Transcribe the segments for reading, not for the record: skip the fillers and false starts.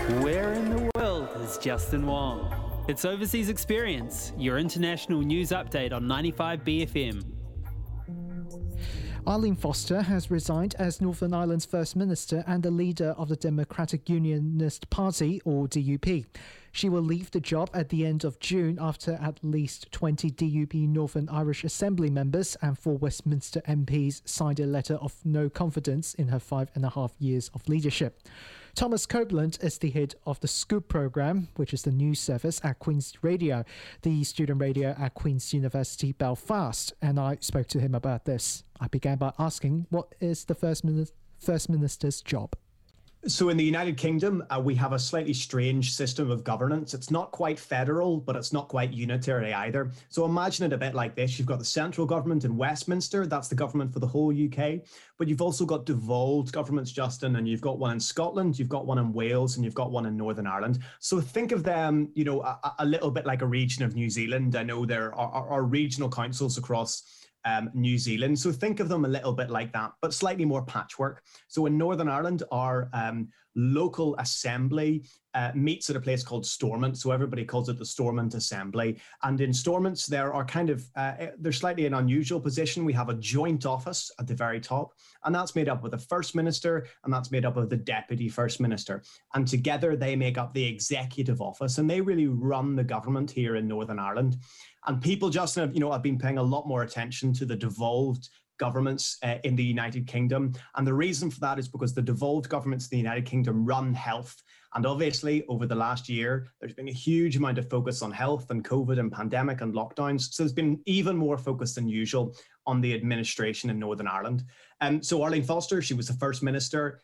Where in the world is Justin Wong? It's Overseas Experience, your international news update on 95BFM. Arlene Foster has resigned as Northern Ireland's First Minister and the leader of the Democratic Unionist Party, or DUP. She will leave the job at the end of June after at least 20 DUP Northern Irish Assembly members and 4 Westminster MPs signed a letter of no confidence in her 5.5 years of leadership. Thomas Copeland is the head of the Scoop programme, which is the news service at Queen's Radio, the student radio at Queen's University Belfast, and I spoke to him about this. I began by asking, what is the First Minister's job? So in the United Kingdom, we have a slightly strange system of governance. It's not quite federal, but it's not quite unitary either. So imagine it a bit like this. You've got the central government in Westminster. That's the government for the whole UK. But you've also got devolved governments, Justin, and you've got one in Scotland, you've got one in Wales, and you've got one in Northern Ireland. So think of them, a little bit like a region of New Zealand. I know there are regional councils across New Zealand. So think of them a little bit like that, but slightly more patchwork. So in Northern Ireland, our local assembly meets at a place called Stormont. So everybody calls it the Stormont Assembly. And in Stormont, there are they're slightly an unusual position. We have a joint office at the very top, and that's made up of the First Minister, and that's made up of the Deputy First Minister. And together they make up the executive office, and they really run the government here in Northern Ireland. And people, Justin, have been paying a lot more attention to the devolved governments in the United Kingdom. And the reason for that is because the devolved governments in the United Kingdom run health. And obviously, over the last year, there's been a huge amount of focus on health and COVID and pandemic and lockdowns. So there's been even more focus than usual on the administration in Northern Ireland. So Arlene Foster, she was the First Minister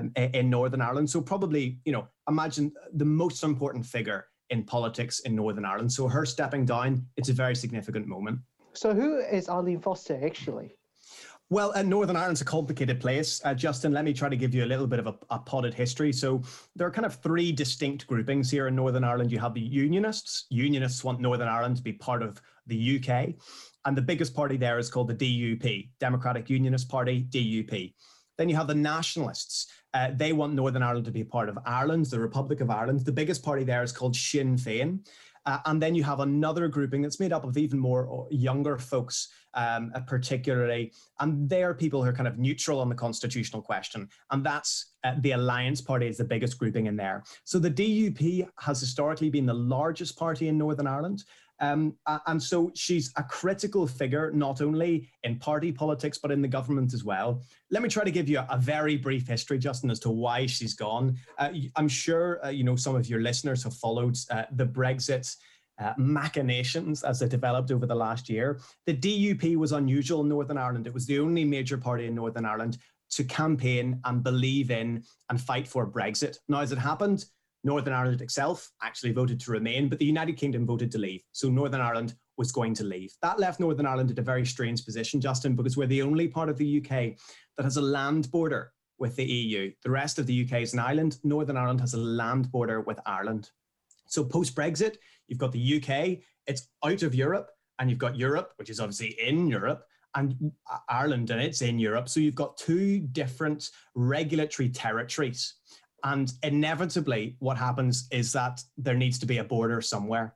in Northern Ireland. So probably, imagine the most important figure in politics in Northern Ireland. So her stepping down, it's a very significant moment. So who is Arlene Foster actually? Well, Northern Ireland's a complicated place. Justin, let me try to give you a little bit of a potted history. So there are kind of 3 distinct groupings here in Northern Ireland. You have the Unionists. Unionists want Northern Ireland to be part of the UK. And the biggest party there is called the DUP, Democratic Unionist Party, DUP. Then you have the Nationalists. They want Northern Ireland to be part of Ireland, the Republic of Ireland. The biggest party there is called Sinn Féin. And then you have another grouping that's made up of even more younger folks, particularly. And they're people who are kind of neutral on the constitutional question. And that's the Alliance Party is the biggest grouping in there. So the DUP has historically been the largest party in Northern Ireland. And so she's a critical figure, not only in party politics, but in the government as well. Let me try to give you a very brief history, Justin, as to why she's gone. I'm sure, some of your listeners have followed the Brexit machinations as they developed over the last year. The DUP was unusual in Northern Ireland. It was the only major party in Northern Ireland to campaign and believe in and fight for Brexit. Now, as it happened, Northern Ireland itself actually voted to remain, but the United Kingdom voted to leave. So Northern Ireland was going to leave. That left Northern Ireland at a very strange position, Justin, because we're the only part of the UK that has a land border with the EU. The rest of the UK is an island. Northern Ireland has a land border with Ireland. So post-Brexit, you've got the UK, it's out of Europe, and you've got Europe, which is obviously in Europe, and Ireland, and it's in Europe. So you've got 2 different regulatory territories. And inevitably, what happens is that there needs to be a border somewhere.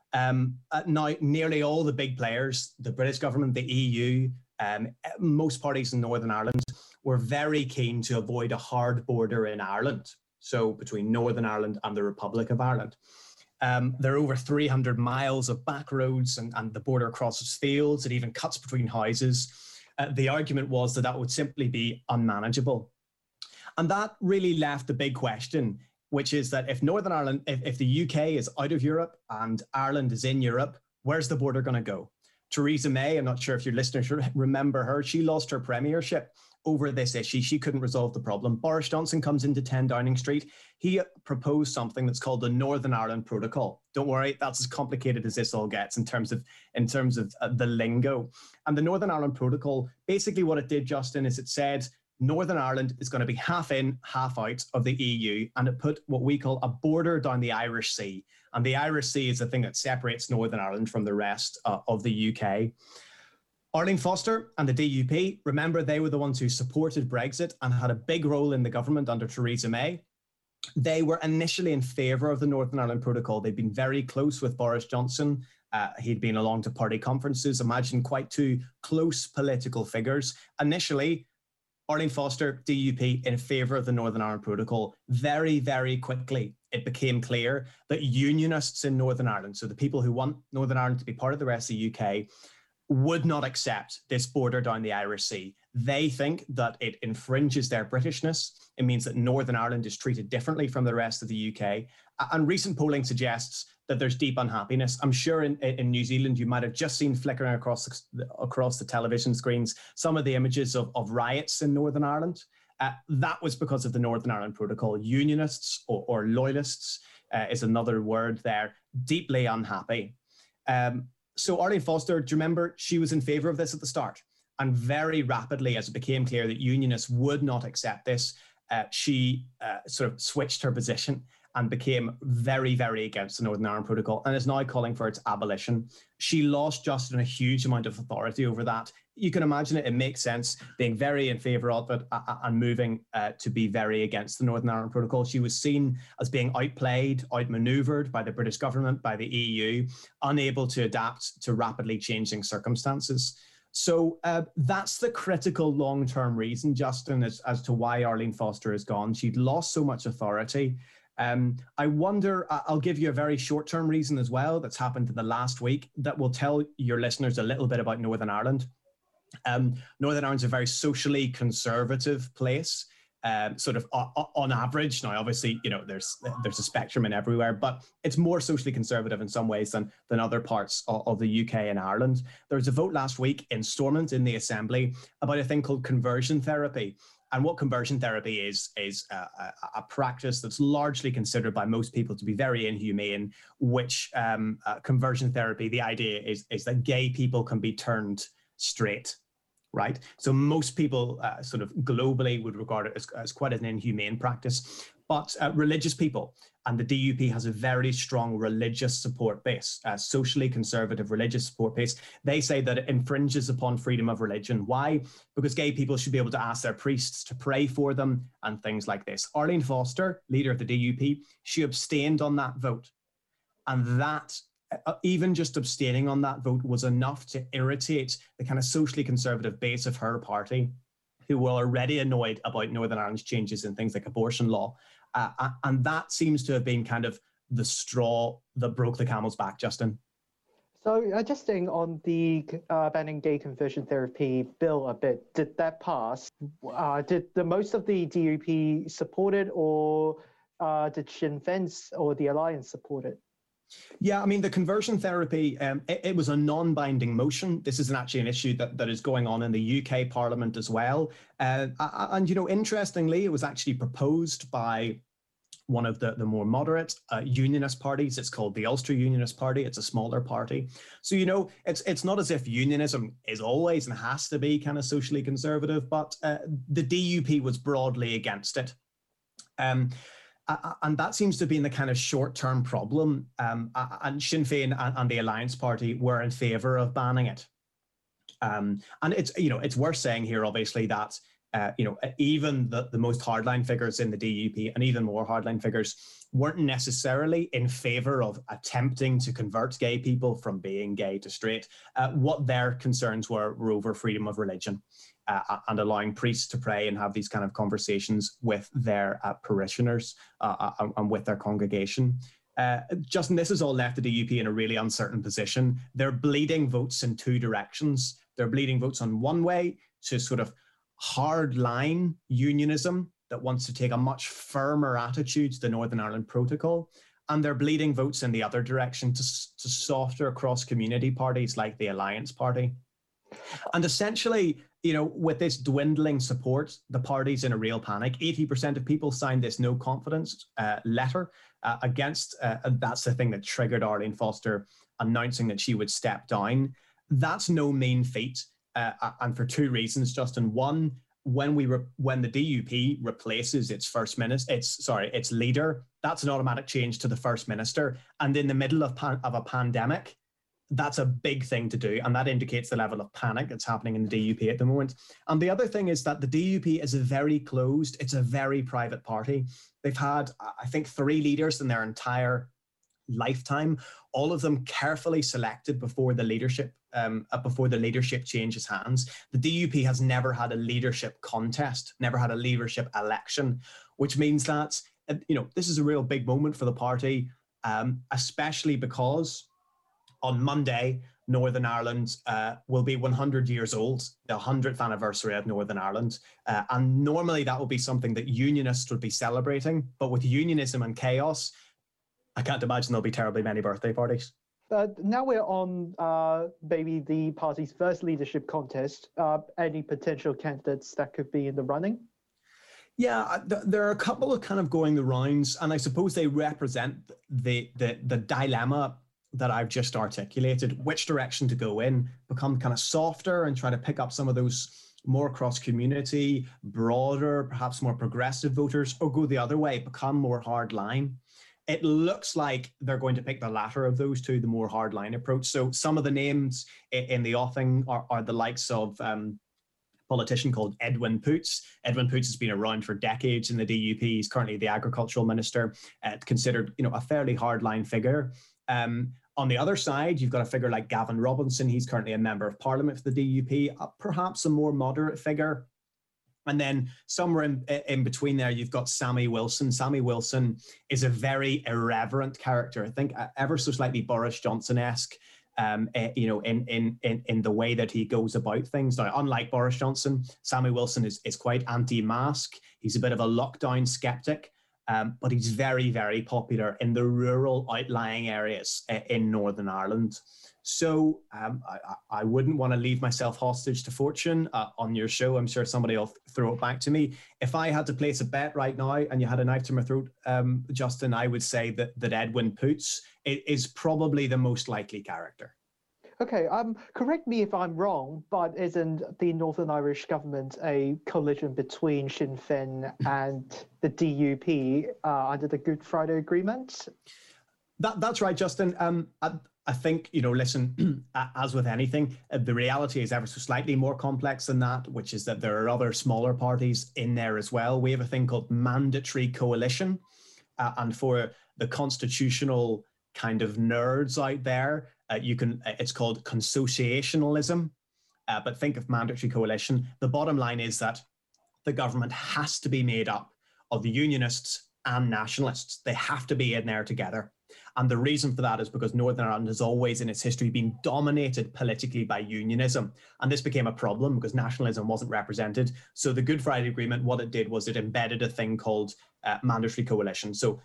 Now, nearly all the big players, the British government, the EU, most parties in Northern Ireland were very keen to avoid a hard border in Ireland. So between Northern Ireland and the Republic of Ireland. There are over 300 miles of back roads and the border crosses fields. It even cuts between houses. The argument was that would simply be unmanageable. And that really left the big question, which is that if Northern Ireland, if the UK is out of Europe and Ireland is in Europe, where's the border going to go? Theresa May, I'm not sure if your listeners remember her, she lost her premiership over this issue. She couldn't resolve the problem. Boris Johnson comes into 10 Downing Street. He proposed something that's called the Northern Ireland Protocol. Don't worry, that's as complicated as this all gets in terms of the lingo. And the Northern Ireland Protocol, basically what it did, Justin, is it said Northern Ireland is going to be half in, half out of the EU, and it put what we call a border down the Irish Sea. And the Irish Sea is the thing that separates Northern Ireland from the rest of the UK. Arlene Foster and the DUP, remember they were the ones who supported Brexit and had a big role in the government under Theresa May. They were initially in favour of the Northern Ireland Protocol. They'd been very close with Boris Johnson. He'd been along to party conferences. Imagine quite two close political figures. Initially, Arlene Foster, DUP, in favour of the Northern Ireland Protocol. Very, very quickly, it became clear that unionists in Northern Ireland, so the people who want Northern Ireland to be part of the rest of the UK, would not accept this border down the Irish Sea. They think that it infringes their Britishness. It means that Northern Ireland is treated differently from the rest of the UK. And recent polling suggests that there's deep unhappiness. I'm sure in New Zealand, you might have just seen flickering across the television screens some of the images of riots in Northern Ireland. That was because of the Northern Ireland Protocol. Unionists or loyalists is another word there, deeply unhappy. So Arlene Foster, do you remember, she was in favour of this at the start. And very rapidly, as it became clear that unionists would not accept this, she sort of switched her position and became very, very against the Northern Ireland Protocol and is now calling for its abolition. She lost just a huge amount of authority over that. You can imagine it makes sense, being very in favour of it and moving to be very against the Northern Ireland Protocol. She was seen as being outplayed, outmanoeuvred by the British government, by the EU, unable to adapt to rapidly changing circumstances. So that's the critical long-term reason, Justin, as to why Arlene Foster has gone. She'd lost so much authority. I wonder, I'll give you a very short-term reason as well that's happened in the last week that will tell your listeners a little bit about Northern Ireland. Northern Ireland's a very socially conservative place, sort of on average. Now, obviously, you know, there's a spectrum in everywhere, but it's more socially conservative in some ways than other parts of the UK and Ireland. There was a vote last week in Stormont in the Assembly about a thing called conversion therapy. And what conversion therapy is a practice that's largely considered by most people to be very inhumane, which conversion therapy, the idea is that gay people can be turned straight, right? So most people sort of globally would regard it as quite an inhumane practice. But religious people, and the DUP has a very strong religious support base, socially conservative religious support base. They say that it infringes upon freedom of religion. Why? Because gay people should be able to ask their priests to pray for them and things like this. Arlene Foster, leader of the DUP, she abstained on that vote. And that, even just abstaining on that vote was enough to irritate the kind of socially conservative base of her party, who were already annoyed about Northern Ireland's changes in things like abortion law. And that seems to have been kind of the straw that broke the camel's back, Justin. So just staying on the banning gay conversion therapy bill a bit, did that pass? Did the most of the DUP support it, or did Sinn Féin or the Alliance support it? Yeah, I mean, the conversion therapy, it was a non-binding motion. This is actually an issue that is going on in the UK Parliament as well. And, you know, interestingly, it was actually proposed by one of the more moderate unionist parties. It's called the Ulster Unionist Party. It's a smaller party. So, you know, it's not as if unionism is always and has to be kind of socially conservative, but the DUP was broadly against it. And that seems to be in the kind of short-term problem. And Sinn Féin and the Alliance Party were in favour of banning it. And it's, you know, it's worth saying here, obviously, that, you know, even the most hardline figures in the DUP and even more hardline figures weren't necessarily in favour of attempting to convert gay people from being gay to straight. What their concerns were over freedom of religion. And allowing priests to pray and have these kind of conversations with their parishioners and with their congregation. Justin, this has all left the DUP in a really uncertain position. They're bleeding votes in two directions. They're bleeding votes on one way to sort of hardline unionism that wants to take a much firmer attitude to the Northern Ireland Protocol. And they're bleeding votes in the other direction to softer cross-community parties like the Alliance Party. And essentially, you know, with this dwindling support, the party's in a real panic. 80% of people signed this no confidence letter against, that's the thing that triggered Arlene Foster announcing that she would step down. That's no mean feat, and for two reasons, Justin. One, when the DUP replaces its leader, that's an automatic change to the First Minister. And in the middle of a pandemic, that's a big thing to do, and that indicates the level of panic that's happening in the DUP at the moment. And the other thing is that the DUP is a very closed, it's a very private party. They've had, I think, 3 leaders in their entire lifetime, all of them carefully selected before the leadership changes hands. The DUP has never had a leadership contest, never had a leadership election, which means that this is a real big moment for the party, especially because on Monday, Northern Ireland will be 100 years old, the 100th anniversary of Northern Ireland. And normally that would be something that unionists would be celebrating. But with unionism and chaos, I can't imagine there'll be terribly many birthday parties. Now we're on maybe the party's first leadership contest. Any potential candidates that could be in the running? Yeah, there are a couple of kind of going the rounds, and I suppose they represent the dilemma that I've just articulated, which direction to go in, become kind of softer and try to pick up some of those more cross-community, broader, perhaps more progressive voters, or go the other way, become more hardline. It looks like they're going to pick the latter of those two, the more hardline approach. So some of the names in the offing are the likes of politician called Edwin Poots. Edwin Poots has been around for decades in the DUP. He's currently the agricultural minister, considered a fairly hardline figure. On the other side, you've got a figure like Gavin Robinson. He's currently a member of parliament for the DUP, perhaps a more moderate figure. And then somewhere in between there, you've got Sammy Wilson. Sammy Wilson is a very irreverent character. I think ever so slightly Boris Johnson-esque, in the way that he goes about things. Now, unlike Boris Johnson, Sammy Wilson is quite anti-mask. He's a bit of a lockdown skeptic. But he's very, very popular in the rural outlying areas in Northern Ireland. So I wouldn't want to leave myself hostage to fortune on your show. I'm sure somebody will throw it back to me. If I had to place a bet right now and you had a knife to my throat, Justin, I would say that Edwin Poots is probably the most likely character. Okay, correct me if I'm wrong, but isn't the Northern Irish government a coalition between Sinn Féin and the DUP under the Good Friday Agreement? That's right, Justin. I think, listen, as with anything, the reality is ever so slightly more complex than that, which is that there are other smaller parties in there as well. We have a thing called mandatory coalition. And for the constitutional kind of nerds out there, it's called consociationalism, but think of mandatory coalition. The bottom line is that the government has to be made up of the unionists and nationalists. They have to be in there together. And the reason for that is because Northern Ireland has always in its history been dominated politically by unionism. And this became a problem because nationalism wasn't represented. So the Good Friday Agreement, what it did was it embedded a thing called mandatory coalition. So,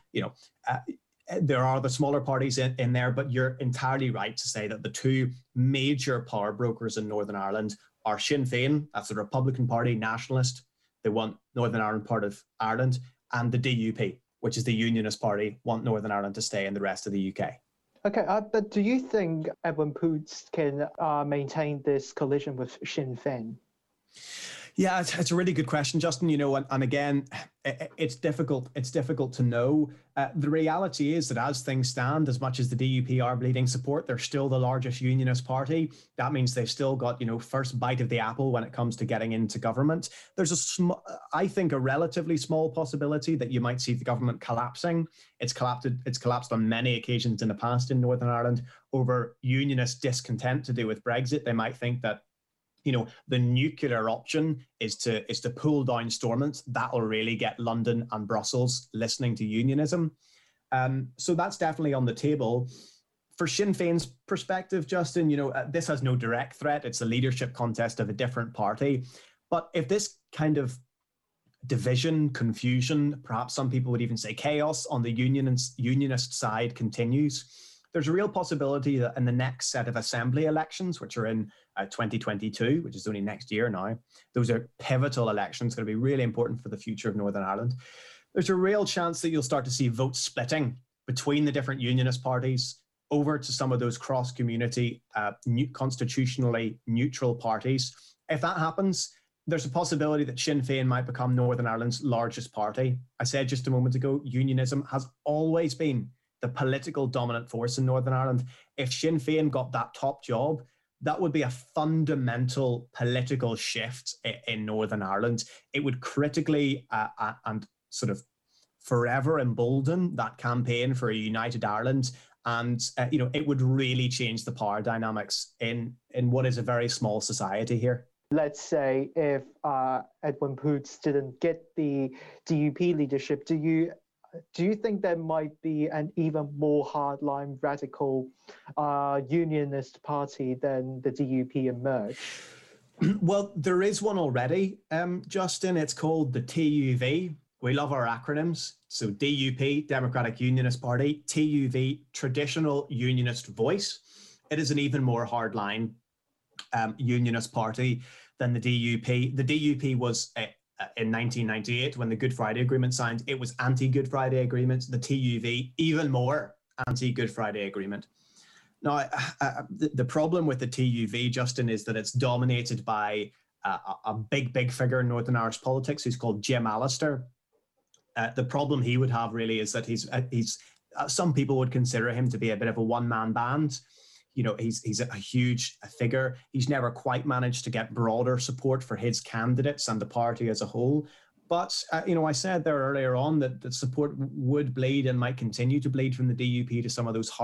there are the smaller parties in there, but you're entirely right to say that the two major power brokers in Northern Ireland are Sinn Féin, that's the Republican Party, nationalist. They want Northern Ireland part of Ireland, and the DUP, which is the Unionist Party, want Northern Ireland to stay in the rest of the UK. Okay, but do you think Edwin Poots can maintain this coalition with Sinn Féin? Yeah, it's a really good question, Justin. And again, it's difficult. It's difficult to know. The reality is that as things stand, as much as the DUP are bleeding support, they're still the largest unionist party. That means they've still got, first bite of the apple when it comes to getting into government. There's I think a relatively small possibility that you might see the government collapsing. It's collapsed on many occasions in the past in Northern Ireland over unionist discontent to do with Brexit. They might think that the nuclear option is to pull down Stormont. That'll really get London and Brussels listening to unionism. So that's definitely on the table. For Sinn Féin's perspective, Justin, this has no direct threat. It's a leadership contest of a different party. But if this kind of division, confusion, perhaps some people would even say chaos on the unionist side continues, there's a real possibility that in the next set of assembly elections, which are in 2022, which is only next year now, those are pivotal elections, going to be really important for the future of Northern Ireland. There's a real chance that you'll start to see votes splitting between the different unionist parties over to some of those cross-community, constitutionally neutral parties. If that happens, there's a possibility that Sinn Féin might become Northern Ireland's largest party. I said just a moment ago, unionism has always been the political dominant force in Northern Ireland. If Sinn Féin got that top job, that would be a fundamental political shift in Northern Ireland. It would critically and sort of forever embolden that campaign for a united Ireland. And, it would really change the power dynamics in what is a very small society here. Let's say if Edwin Poots didn't get the DUP leadership, do you think there might be an even more hardline radical unionist party than the DUP emerge? Well, there is one already, Justin. It's called the TUV. We love our acronyms. So DUP, Democratic Unionist Party, TUV, Traditional Unionist Voice. It is an even more hardline unionist party than the DUP. The DUP was in 1998 when the Good Friday Agreement signed. It was anti-Good Friday Agreement. The TUV, even more anti-Good Friday Agreement. Now, the problem with the TUV, Justin, is that it's dominated by a big figure in Northern Irish politics who's called Jim Allister. The problem he would have really is that he's some people would consider him to be a bit of a one-man band. He's a huge figure. He's never quite managed to get broader support for his candidates and the party as a whole. But, I said there earlier on that support would bleed and might continue to bleed from the DUP to some of those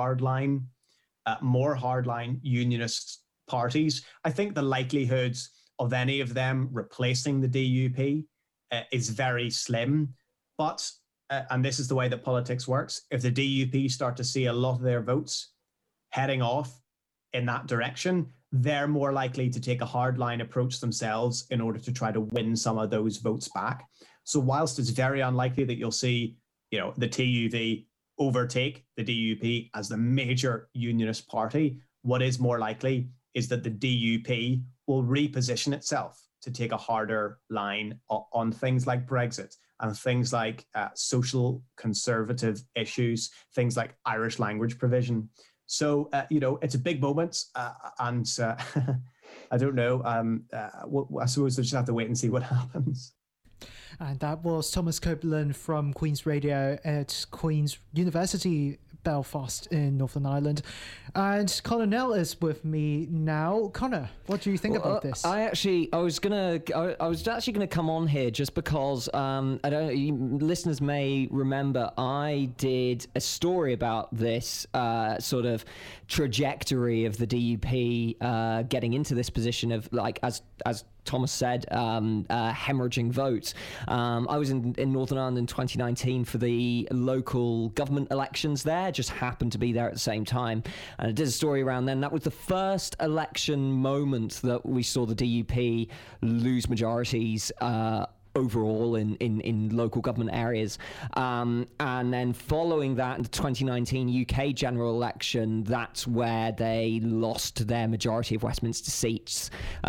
more hardline unionist parties. I think the likelihood of any of them replacing the DUP is very slim. But, and this is the way that politics works, if the DUP start to see a lot of their votes heading off in that direction, they're more likely to take a hardline approach themselves in order to try to win some of those votes back. So whilst it's very unlikely that you'll see, the TUV overtake the DUP as the major unionist party, what is more likely is that the DUP will reposition itself to take a harder line on things like Brexit and things like social conservative issues, things like Irish language provision. So, it's a big moment, and I don't know. I suppose we'll just have to wait and see what happens. And that was Thomas Copeland from Queen's Radio at Queen's University, Belfast in Northern Ireland. And Connor Nell is with me now. Connor, what do you think about this? I was actually gonna come on here just because listeners may remember I did a story about this sort of trajectory of the DUP getting into this position of, like, as Thomas said, hemorrhaging votes. I was in Northern Ireland in 2019 for the local government elections there, just happened to be there at the same time. And I did a story around then. That was the first election moment that we saw the DUP lose majorities overall in local government areas. And then following that, in the 2019 UK general election, that's where they lost their majority of Westminster seats.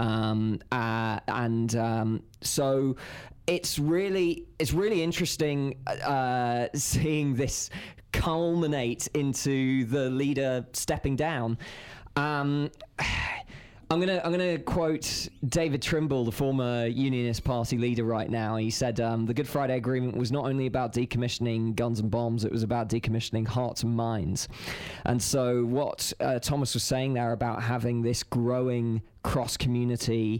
So it's really interesting seeing this culminate into the leader stepping down. I'm gonna quote David Trimble, the former Unionist Party leader right now. He said the Good Friday Agreement was not only about decommissioning guns and bombs, it was about decommissioning hearts and minds. And so what Thomas was saying there about having this growing cross-community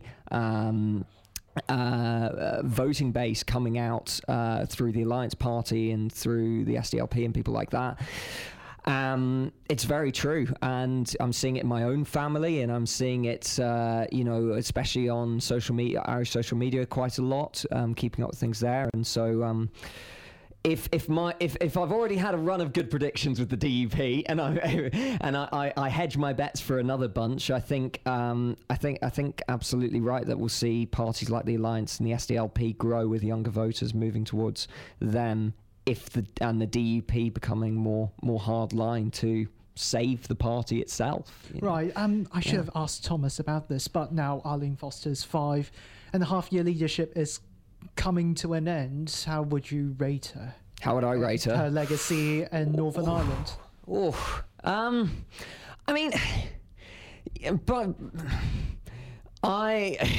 voting base coming out through the Alliance Party and through the SDLP and people like that, it's very true, and I'm seeing it in my own family, and I'm seeing it, especially on social media, Irish social media, quite a lot. Keeping up with things there, and so if I've already had a run of good predictions with the DUP, and I hedge my bets for another bunch, I think absolutely right that we'll see parties like the Alliance and the SDLP grow with younger voters moving towards them. The DUP becoming more hardline to save the party itself. Right. I should have asked Thomas about this, but now Arlene Foster's 5.5-year leadership is coming to an end. How would you rate her? How would I rate her? Her legacy in Northern Ireland.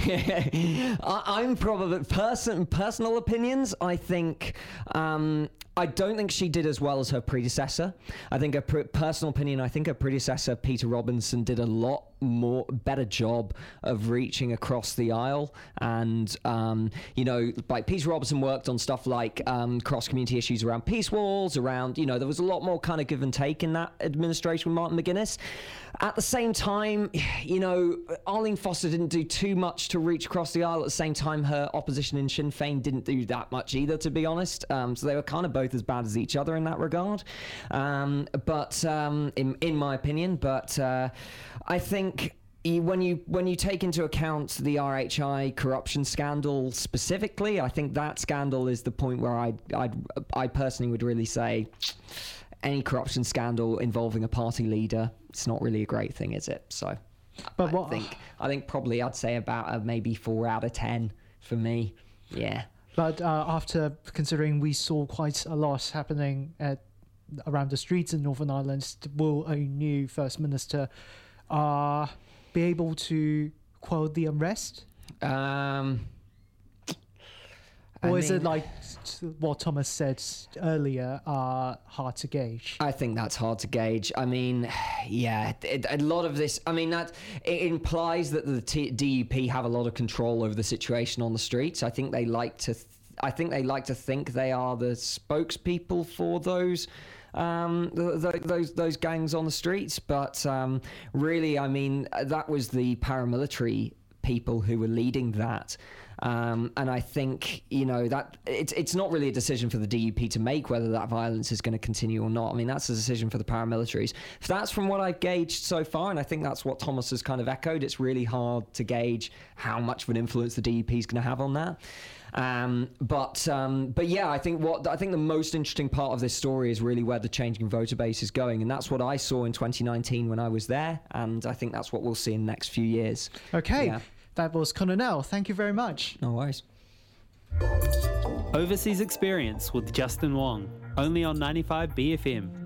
I'm probably personal opinions. I think I don't think she did as well as her predecessor. I think personal opinion, I think her predecessor, Peter Robinson, did a lot better job of reaching across the aisle. And, like Peter Robinson worked on stuff like cross-community issues around peace walls, around, there was a lot more kind of give and take in that administration with Martin McGuinness. At the same time, Arlene Foster didn't do too much to reach across the aisle. At the same time, her opposition in Sinn Féin didn't do that much either, to be honest. So they were kind of both as bad as each other in that regard. In my opinion, I think when you take into account the RHI corruption scandal specifically, I think that scandal is the point where I personally would really say any corruption scandal involving a party leader, it's not really a great thing, is it? So, but I think probably I'd say about maybe 4 out of 10 for me. Yeah. But after considering we saw quite a lot happening around the streets in Northern Ireland, will a new First Minister be able to quell the unrest? Or is it like what Thomas said earlier, hard to gauge? I think that's hard to gauge. I mean, yeah, a lot of this, that it implies that the DUP have a lot of control over the situation on the streets. I think they like to think they are the spokespeople for those gangs on the streets. But really, that was the paramilitary people who were leading that. And I think, that it's not really a decision for the DUP to make whether that violence is going to continue or not. That's a decision for the paramilitaries. If that's from what I've gauged so far, and I think that's what Thomas has kind of echoed, it's really hard to gauge how much of an influence the DUP is going to have on that. But yeah, I think the most interesting part of this story is really where the changing voter base is going, and that's what I saw in 2019 when I was there, and I think that's what we'll see in the next few years. Okay. Yeah. That was Conor Nell. Thank you very much. No worries. Overseas Experience with Justin Wong, only on 95 BFM.